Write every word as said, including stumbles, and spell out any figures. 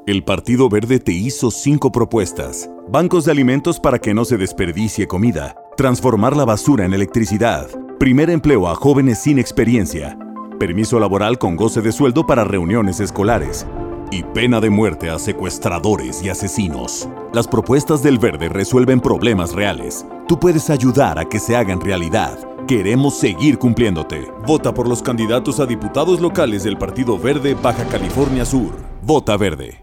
El Partido Verde te hizo cinco propuestas. Bancos de alimentos para que no se desperdicie comida. Transformar la basura en electricidad. Primer empleo a jóvenes sin experiencia. Permiso laboral con goce de sueldo para reuniones escolares. Y pena de muerte a secuestradores y asesinos. Las propuestas del Verde resuelven problemas reales. Tú puedes ayudar a que se hagan realidad. Queremos seguir cumpliéndote. Vota por los candidatos a diputados locales del Partido Verde Baja California Sur. Vota Verde.